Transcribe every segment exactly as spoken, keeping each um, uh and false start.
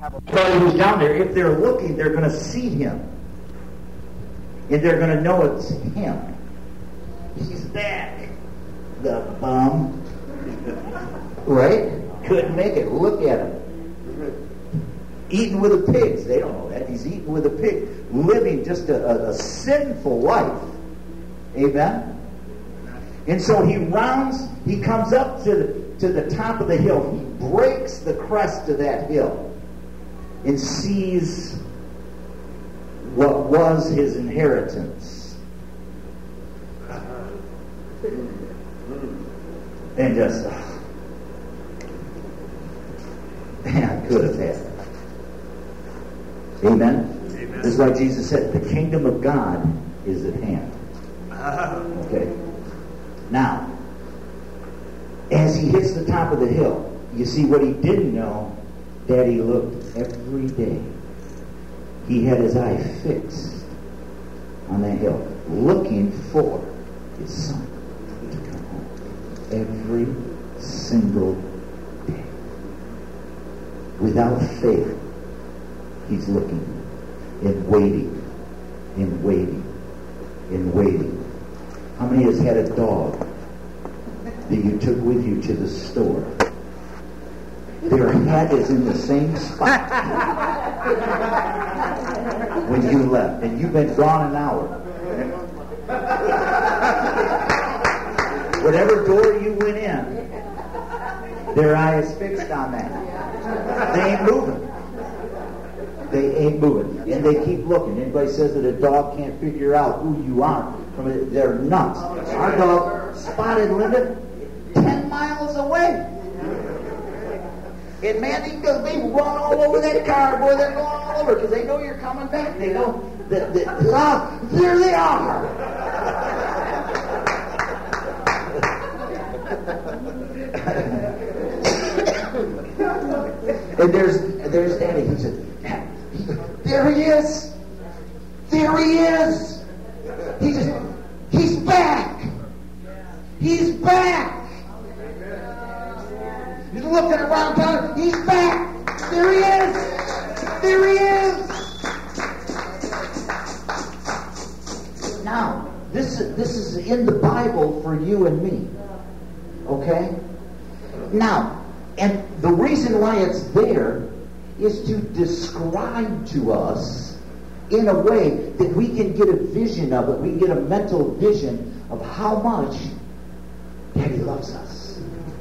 have a who's down there. If they're looking, they're going to see him. And they're going to know it's him. He's back. The bum. Right? Couldn't make it. Look at him. Eating with the pigs. They don't know that. He's eating with the pig. Living just a, a, a sinful life. Amen? And so he rounds, he comes up to the, to the top of the hill. He breaks the crest of that hill and sees what was his inheritance. And just, oh, man, I could have had it. Amen? Amen? This is why Jesus said, the kingdom of God is at hand. Okay. Now, as he hits the top of the hill, you see what he didn't know, Daddy looked every day. He had his eye fixed on that hill, looking for his son to come home every single day. Without faith, he's looking and waiting and waiting and waiting. How many has had a dog that you took with you to the store? Their head is in the same spot when you left, and you've been gone an hour. Whatever door you went in, their eye is fixed on that. They ain't moving. They ain't moving. And they keep looking. Anybody says that a dog can't figure out who you are, from it, they're nuts. Our dog spotted Linda ten miles away. And man, they, they run all over that car. Boy, they're going all over because they know you're coming back. They know that, that ah, there they are. And there's there's Daddy. He said, there he is. There he is. He just, he's back. He's back. He's looking around town. He's back. There he is. There he is. Now, this, this is in the Bible for you and me. Okay? Now, and the reason why it's there is to describe to us in a way that we can get a vision of it. We can get a mental vision of how much Daddy loves us.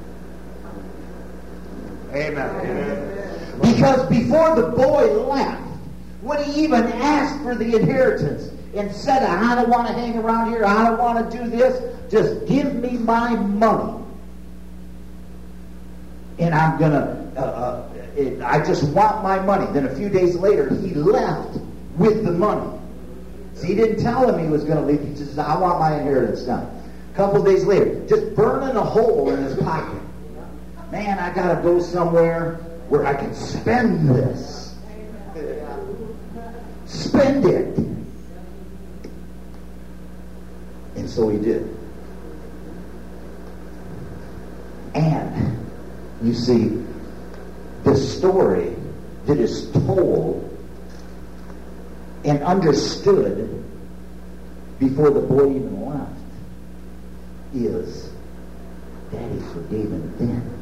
Amen. Amen. Because before the boy left, when he even asked for the inheritance and said, I don't want to hang around here, I don't want to do this, just give me my money. And I'm going to, uh, uh, it, I just want my money. Then a few days later, he left with the money. See, he didn't tell him he was going to leave. He just said, I want my inheritance now. A couple days later, just burning a hole in his pocket. Man, I got to go somewhere where I can spend this. Spend it. And so he did. And, you see, the story that is told and understood before the boy even left is Daddy forgave him then.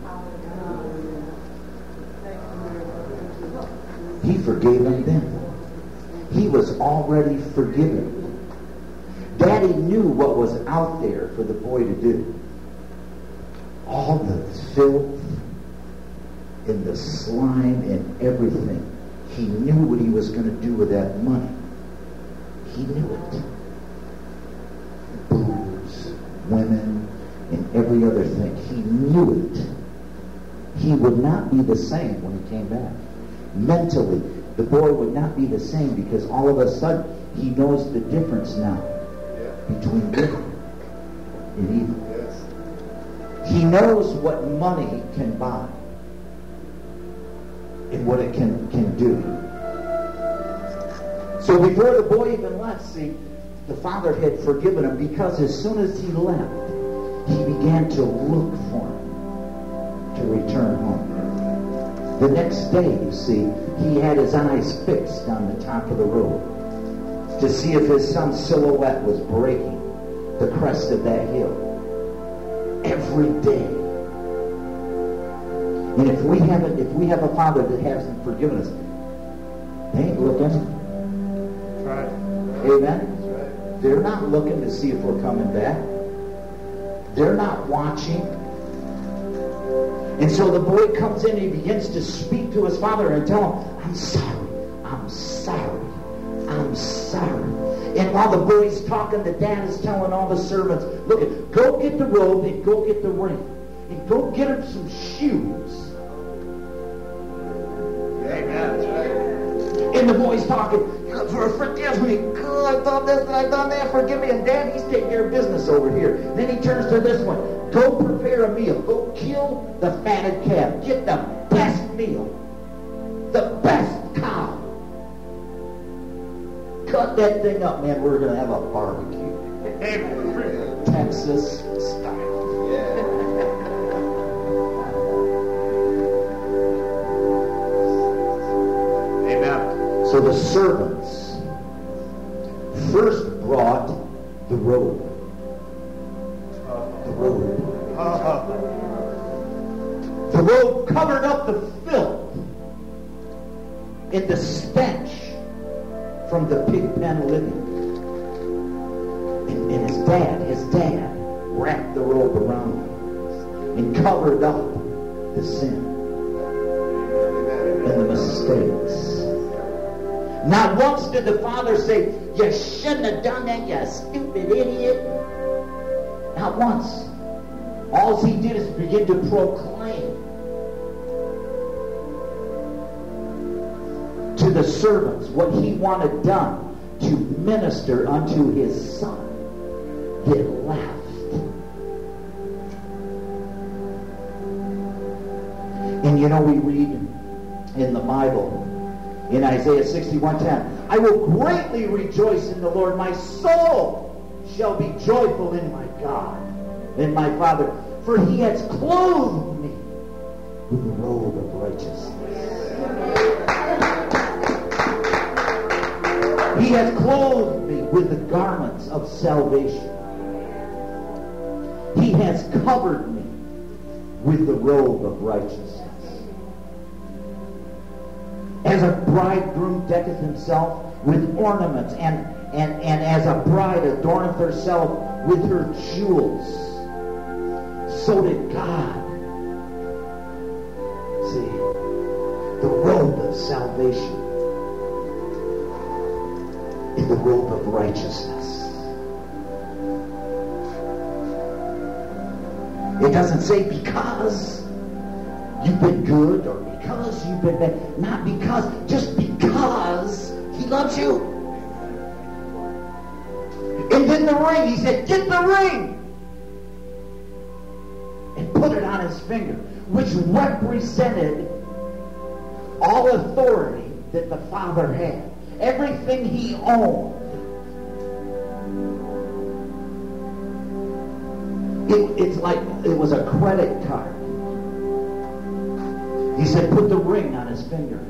He forgave him then. He was already forgiven. Daddy knew what was out there for the boy to do. All the filth and the slime and everything. He knew what he was going to do with that money. He knew it. Booze, women, and every other thing. He knew it. He would not be the same when he came back. Mentally, the boy would not be the same because all of a sudden he knows the difference now between good and evil. He knows what money can buy and what it can, can do. So before the boy even left, see, the father had forgiven him because as soon as he left, he began to look for him to return home. The next day, you see, he had his eyes fixed on the top of the road to see if his son's silhouette was breaking the crest of that hill. Every day. And if we haven't, if we have a father that hasn't forgiven us, they ain't looking. That's right. Amen? That's right. They're not looking to see if we're coming back. They're not watching. And so the boy comes in and he begins to speak to his father and tell him, I'm sorry, I'm sorry, I'm sorry. And while the boy's talking, the dad is telling all the servants, look, go get the robe and go get the ring. And go get him some shoes. Amen. That's right. And the boy's talking, forgive me. God, I've done this and I've done that. Forgive me. And Dad, he's taking care of business over here. Then he turns to this one. Go prepare a meal. Go kill the fatted calf. Get the best meal. The best cow. Cut that thing up, man. We're going to have a barbecue. Amen. Texas style. Yeah. So the servants first brought the robe. The robe. The robe covered up the filth and the stench from the pig pen living. And, and his dad, his dad wrapped the robe around him and covered up the sin and the mistakes. Not once did the father say, you shouldn't have done that, you stupid idiot. Not once. All he did is begin to proclaim to the servants what he wanted done to minister unto his son that left. And you know, we read in the Bible, in Isaiah sixty-one ten, I will greatly rejoice in the Lord. My soul shall be joyful in my God, in my Father, for he has clothed me with the robe of righteousness. He has clothed me with the garments of salvation. He has covered me with the robe of righteousness. As a bridegroom decketh himself with ornaments, and, and, and as a bride adorneth herself with her jewels, so did God. See, the robe of salvation and the robe of righteousness. It doesn't say because you've been good or because you've been bad. Not because, just because he loves you. And then the ring, he said, get the ring and put it on his finger, which represented all authority that the Father had. Everything he owned. It, it's like it was a credit card. He said, put the ring on his finger.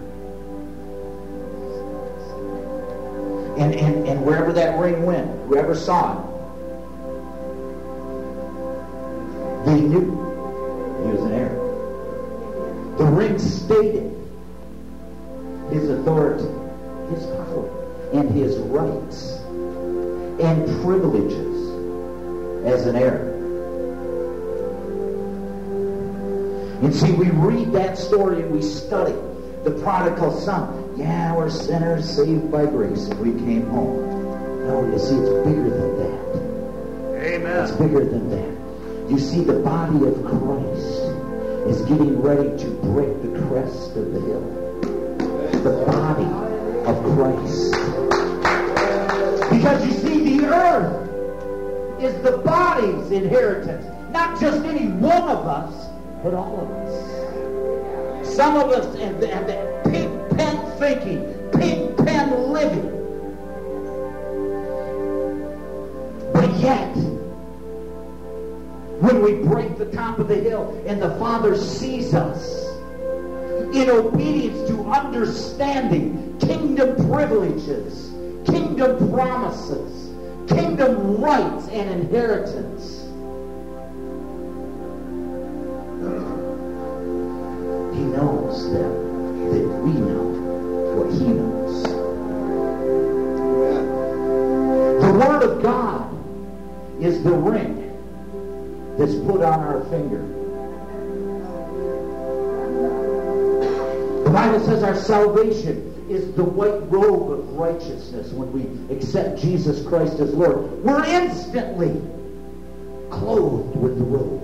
And, and, and wherever that ring went, whoever saw it, they knew he was an heir. The ring stated his authority, his power, and his rights and privileges as an heir. And see, we read that story and we study the prodigal son. Yeah, we're sinners saved by grace and we came home. No, you see, it's bigger than that. Amen. It's bigger than that. You see, the body of Christ is getting ready to break the crest of the hill. The body of Christ. Because you see, the earth is the body's inheritance. Not just any one of us, but all of us. Some of us have that pig pen thinking, pig pen living. But yet, when we break the top of the hill and the Father sees us, in obedience to understanding kingdom privileges, kingdom promises, kingdom rights and inheritance. He knows that, that we know what he knows. The Word of God is the ring that's put on our finger. The Bible says our salvation is the white robe of righteousness when we accept Jesus Christ as Lord. We're instantly clothed with the robe.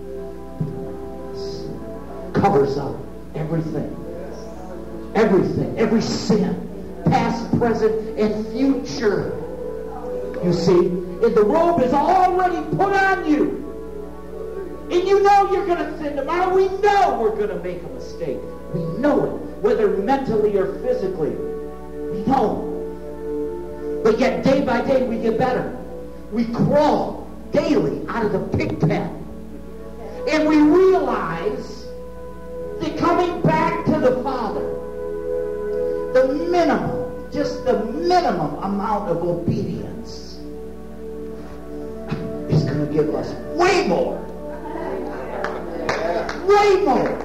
Covers up everything. Everything. Every sin. Past, present, and future. You see, and the robe is already put on you. And you know you're going to sin tomorrow. We know we're going to make a mistake. We know it, whether mentally or physically. We know. But yet day by day we get better. We crawl daily out of the pig pen. And we realize that coming back to the Father, the minimum, just the minimum amount of obedience is going to give us way more. Way more.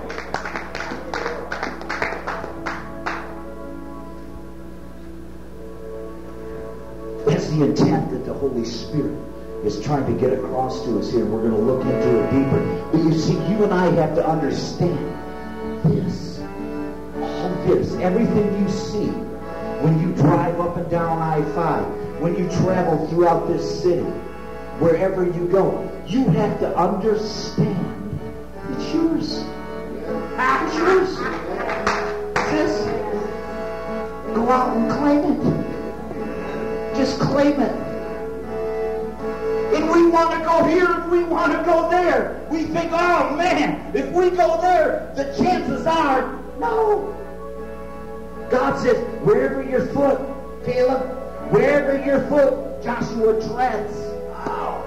That's the intent that the Holy Spirit is trying to get across to us here. We're going to look into it deeper. But you see, you and I have to understand this. All this. Everything you see when you drive up and down I five, when you travel throughout this city, wherever you go, you have to understand it's yours. It's yours. Just go out and claim it. Just claim it. And we want to go here and we want to go there. We think, oh man, if we go there, the chances are, no. God says, wherever your foot, Caleb, wherever your foot, Joshua treads, oh.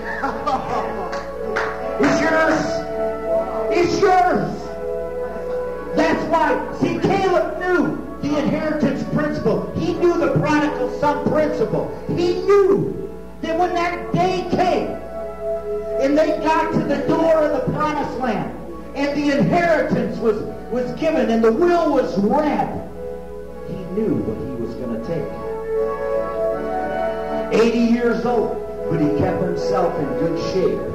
It's yours. It's yours. That's why, see, Caleb knew the inheritance principle. He knew the prodigal son principle. He knew that when that day came and they got to the door of the promised land and the inheritance was, was given and the will was read, he knew what he was going to take. eighty years old, but he kept himself in good shape.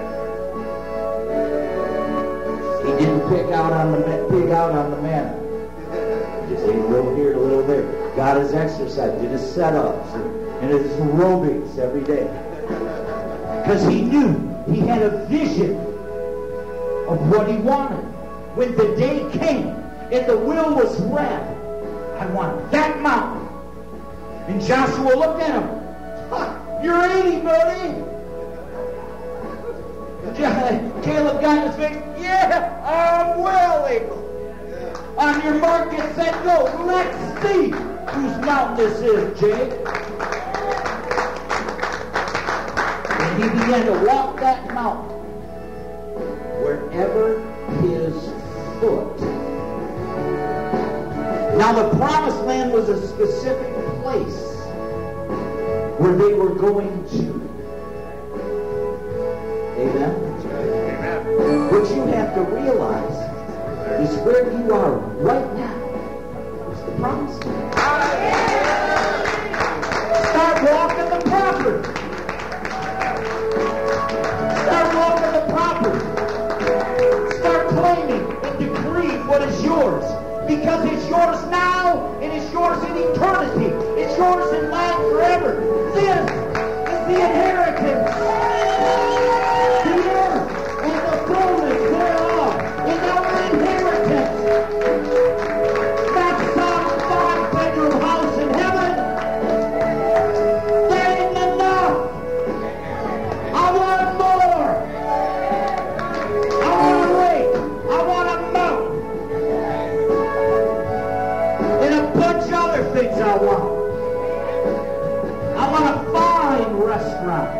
He didn't pick out on the pig out on the manna. He just ate a little here, a little there. Got his exercise, did his setups and, and his aerobics every day. Because he knew he had a vision of what he wanted. When the day came and the will was read, I want that mountain. And Joshua looked at him. Huh, you're eighty, buddy. Caleb got his face. Yeah, I'm well able. On your mark, get set, go. Let's see whose mountain this is, Jake. And he began to walk that mountain wherever his foot. Now the promised land was a specific place where they were going to. Amen? Amen. What you have to realize is where you are right now is the promised land. Start walking the property. Start walking the property. Start claiming and decreeing what is yours. Because it's yours now and it's yours in eternity. It's yours in life forever. This is the inheritance. The earth and the fullness thereof is our inheritance. That's some five-bedroom house in heaven. That ain't enough. I want more. I want a lake. I want a mountain. And a bunch of other things I want. I want a fine restaurant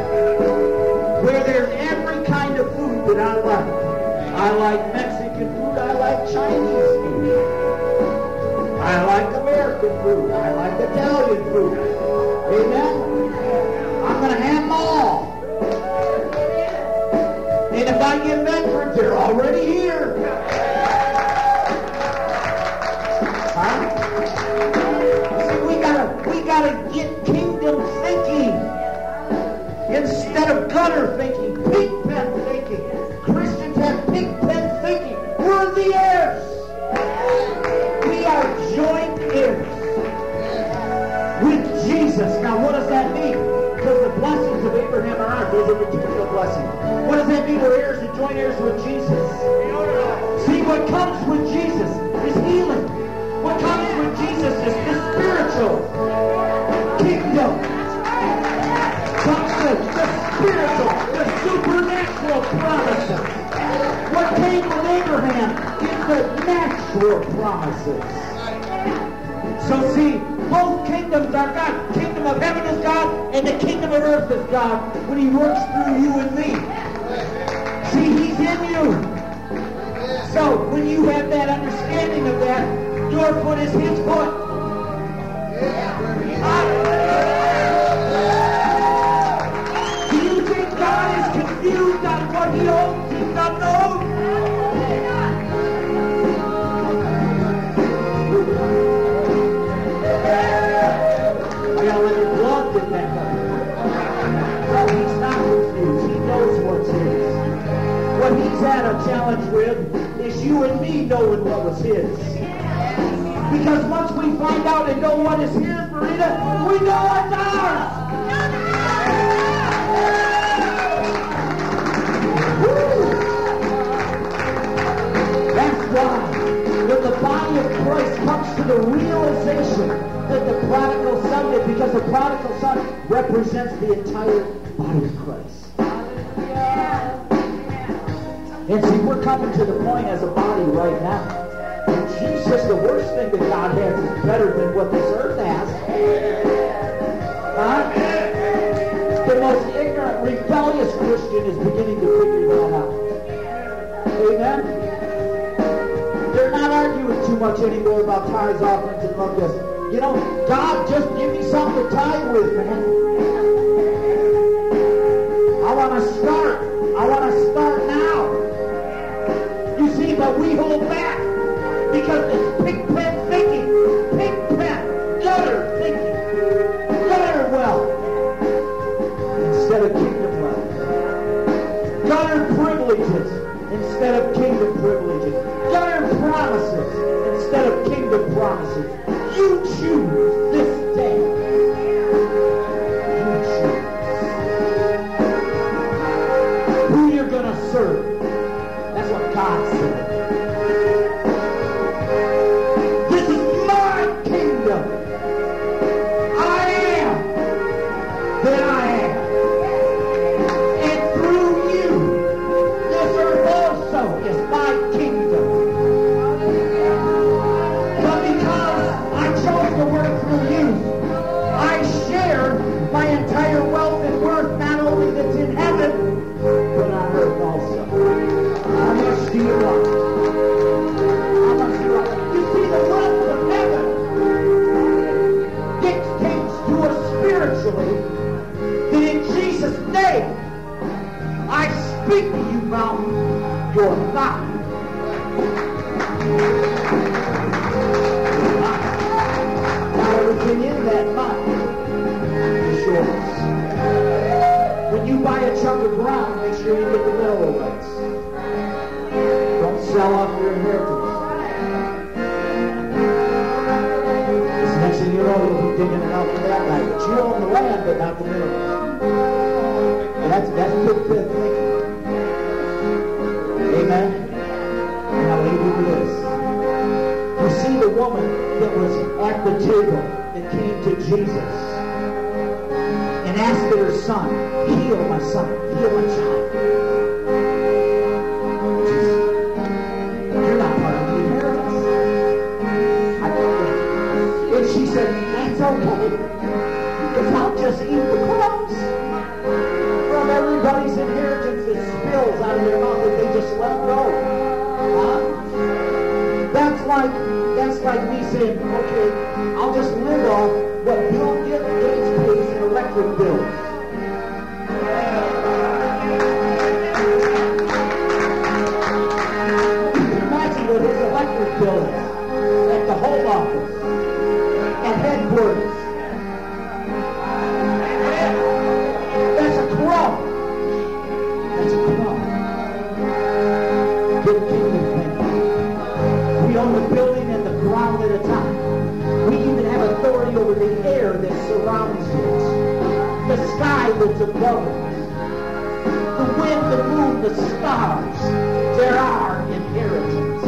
where there's every kind of food that I like. I like Mexican food. food. I like Chinese food. I like American food. I like Italian food. Amen? I'm going to have them all. And if I get Medford, they're already here. Huh? See, we gotta, we gotta get kingdom thinking instead of gutter thinking, pig pen thinking. Christians have pig pen thinking. We're the heirs. We are joint heirs with Jesus. Now, what does that mean? Because the blessings of Abraham are ours. Those are material blessings. What does that mean? We're heirs and joint heirs with Jesus. See, what comes with Jesus is healing. What comes with Jesus is the spiritual kingdom. Comes with the spiritual, the supernatural promises. What came with Abraham is the natural promises. So see, both kingdoms are God. The kingdom of heaven is God, and the kingdom of earth is God when He works through you and me. See, He's in you. So when you have that understanding of that, your foot is His foot. Do you think God is confused on what He owns and doesn't own? I gotta let His blood get that up. He's not confused. He knows what's His. What He's had a challenge with is you and me knowing what was His. Because once we find out and know what is His, Marina, we know it's ours. Woo. That's why when the body of Christ comes to the realization that the prodigal son did, because the prodigal son represents the entire body of Christ. And see, we're coming to the point as a body right now. And Jesus, the worst thing that God has is better than what this earth has. Huh? The most ignorant, rebellious Christian is beginning to figure that out. Amen? They're not arguing too much anymore about tithes, offerings, and love gifts. You know, God, just give me something to tithe with, man. I want to start. I want to start now. You see, but we hold back because it's pig pen thinking, pig pen, gutter thinking, gutter wealth instead of kingdom wealth, gutter privileges instead of kingdom privileges, gutter promises instead of kingdom promises. You choose this day. You choose who you're going to serve. That's what God said. This is my kingdom. I am that I am. And through you, this earth also is my kingdom. But because I chose to work through you, I share my entire wealth and worth, not only that's in heaven, but on earth also. How much do you want? How much do you want? You see, the wealth of heaven dictates to us spiritually that in Jesus' name, I speak to you, mountain, you're not. Not everything in that mountain is yours. When you buy a chunk of ground, make sure you get the mineral rights. Don't sell off your inheritance. This next thing you know, you'll be digging it out for that night. But you own the land, but not the minerals. And that's that's pig pen thinking. Amen. And I'll leave you with this. You see the woman that was at the table that came to Jesus and asked that her son, heal my son, heal my child. Jesus, you're not part of the inheritance. I and she said, that's okay, because I'll just eat the crumbs from everybody's inheritance that spills out of their mouth that they just let go. Huh? like that's like me saying, okay, I'll just live off what Bill Gates pays in electric bills. Imagine what his electric bill is at the home office, at headquarters. That's a crumb. That's a crumb. Get kingdom thinking. We own the building and the ground at a time. We even have authority over the air that surrounds us, the sky that's above us, the wind, the moon, the stars. They're our inheritance.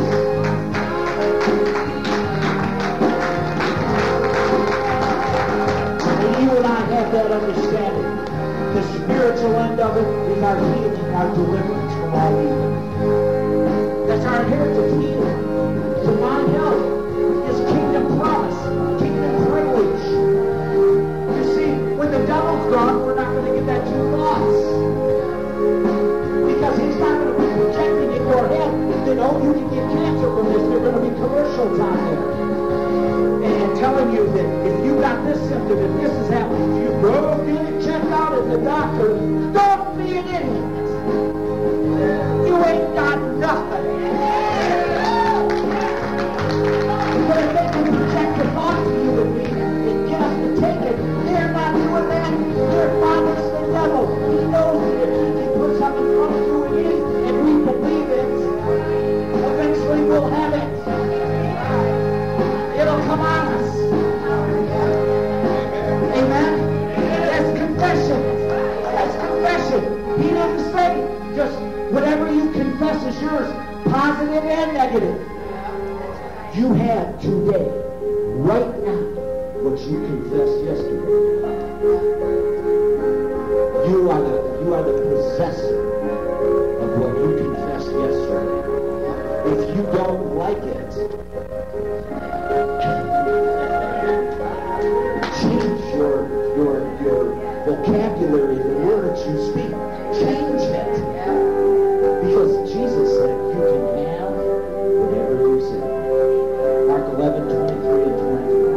And you and I have that understanding. The spiritual end of it is our healing, our deliverance from all evil. That's our inheritance, healing. Divine health is kingdom promise, kingdom privilege. You see, when the devil's gone, we're not going to get that two thoughts. Because he's not going to be projecting in your head that, oh, you can get cancer from this. There are going to be commercials on there. And telling you that if you got this symptom, if this is happening to you, bro, get it checked out at the doctor. Don't be an idiot. You ain't got nothing. But if they can project the thought to you and me and get us to take it, they're not doing that. Their father's the devil. He knows that if he can put something in front of you and me, and we believe it, eventually we'll have it. It'll come on us. Amen? That's confession. That's confession. He doesn't say just whatever you confess is yours, positive and negative. You have today, right now, what you confessed yesterday. You are the, you are the possessor of what you confessed yesterday. If you don't like it, change your, your, your vocabulary, the words you speak. Change it. Because Jesus said you can have whatever you say. Mark eleven, twenty-three and twenty-four.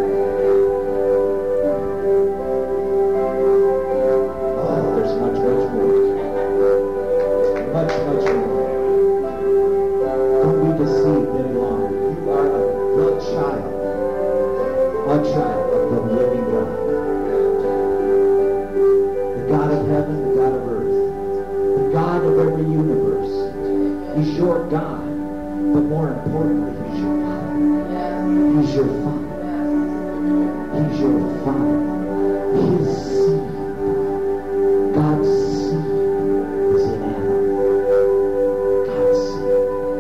Oh, there's much, much more. Much, much more. Don't be deceived any longer. You are a the child. A child of the living God. The God of heaven, the God of earth. The God of every universe. He's your God. But more importantly, He's your Father. He's your Father. He's your Father. His seed, God's seed, is in Adam. God's seed.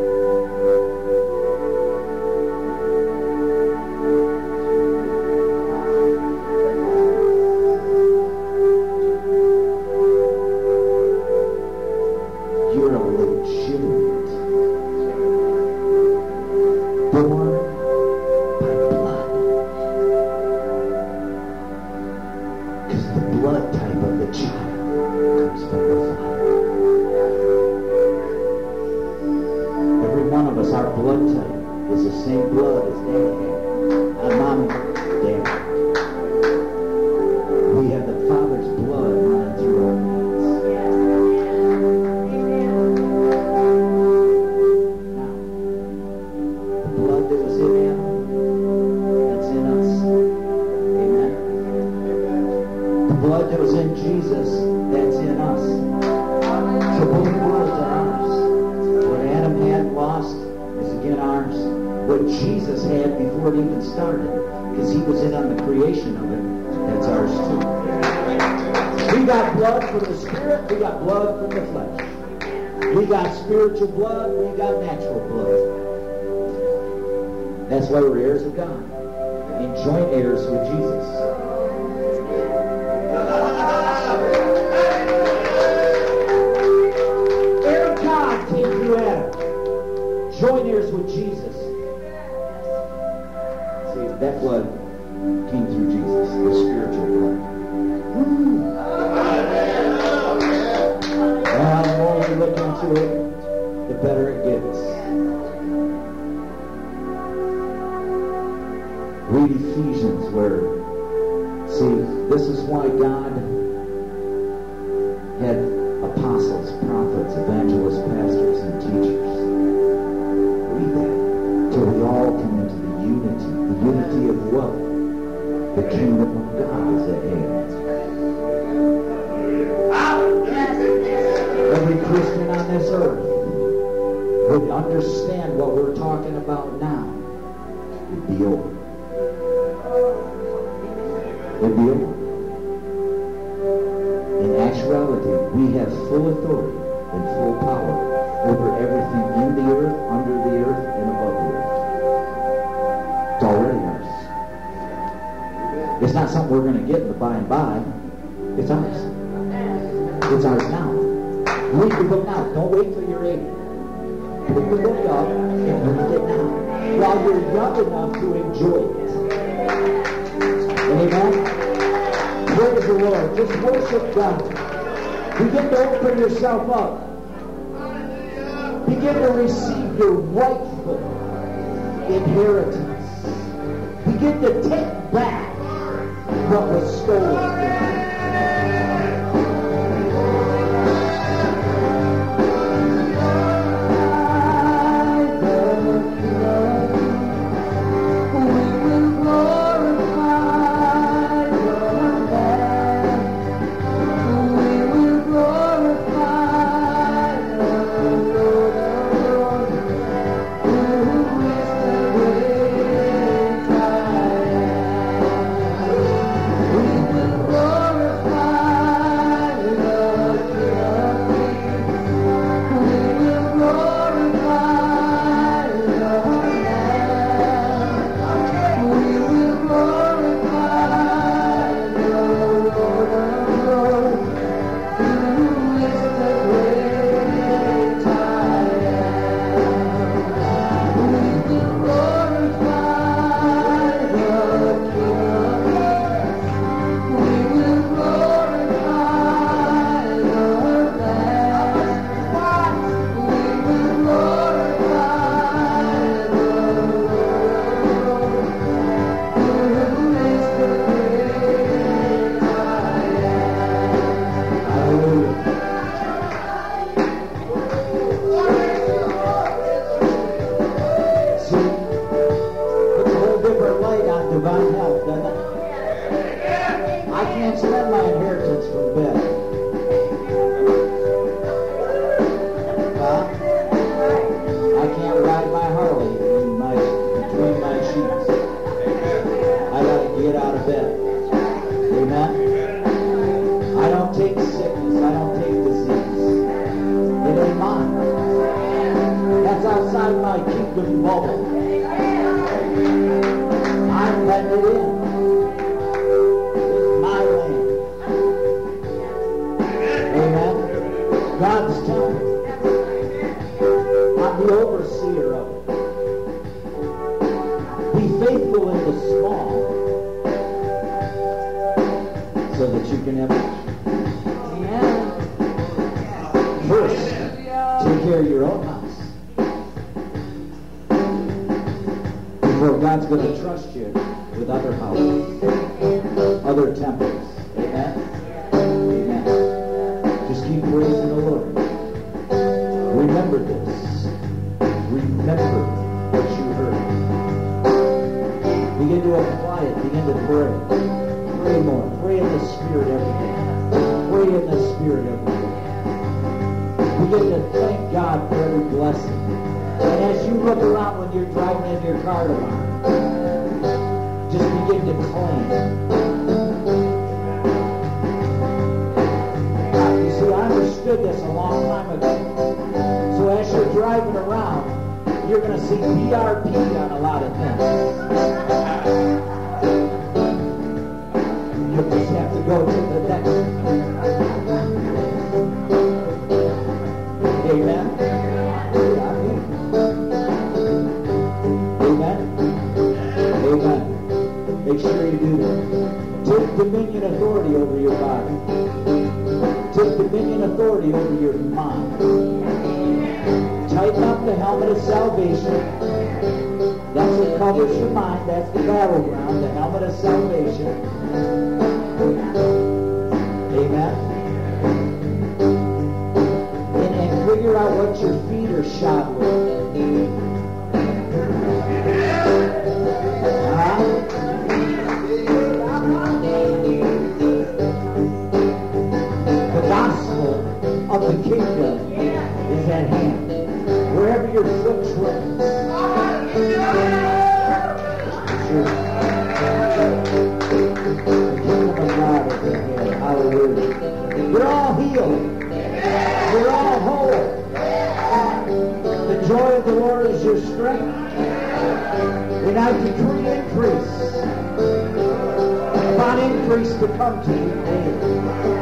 You're a legitimate, born by blood. Because the blood type of the child comes from the Father. Every one of us, our blood type is the same blood as Daddy had. Our mom and Daddy. We have the Father's blood running through our veins. Now, the blood that was in Adam, that's in us. Amen. The blood that was in Jesus, that's in us. So both worlds are ours. What Adam had lost is again ours. What Jesus had before it even started, because he was in on the creation of it, that's ours too. We got blood from the Spirit, we got blood from the flesh. We got spiritual blood, we got natural blood. That's why we're heirs of God, and joint heirs with Jesus. Heir of God came through Adam. Joint heirs with Jesus. See, that blood came through Jesus, the spiritual blood. Well, the more you look into it, the better it gets. Read Ephesians where, see, this is why God had apostles, prophets, evangelists, pastors, and teachers. Read that. Till we all come into the unity. The unity of what? The kingdom of God is at hand. Every Christian on this earth would understand what we're talking about now. It'd be over. It'd be over. In actuality, we have full authority and full power over everything in the earth, under the earth, and above the earth. It's already ours. It's not something we're going to get in the by and by. It's ours. It's ours now. Read the book now. Don't wait till you're eighty. Pick the book up and read it now, while you're young enough to enjoy it. Amen? Praise the Lord. Just worship God. Begin to open yourself up. Begin to receive your rightful inheritance. Begin to take back what was stolen from you. that covers your mind. That's the battleground, the helmet of salvation. Amen. And, and figure out what your feet are shod with. Huh? The gospel of the kingdom is at hand. Wherever your foot treads. Sure. The kingdom of God is at hand. Hallelujah. You're all healed. You're all whole. The joy of the Lord is your strength. And I decree increase. Upon increase to come to you daily.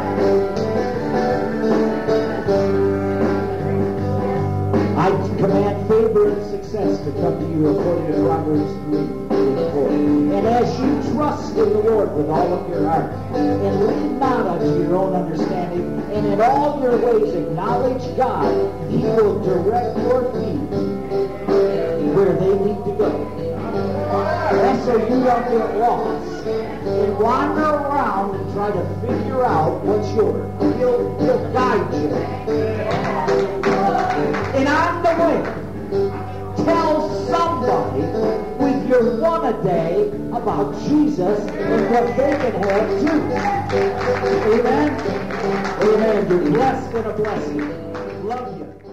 I command favor and success to come to you according to Proverbs three, four. And as you trust in the Lord with all of your heart, and lean not unto your own understanding, and in all your ways acknowledge God, He will direct your feet where they need to go. And so you don't get lost and wander around and try to figure out what's yours. He'll, he'll guide you. And on the way, tell somebody with your one a day about Jesus and what they can have too. Amen? Amen. You're blessed and a blessing. Love you.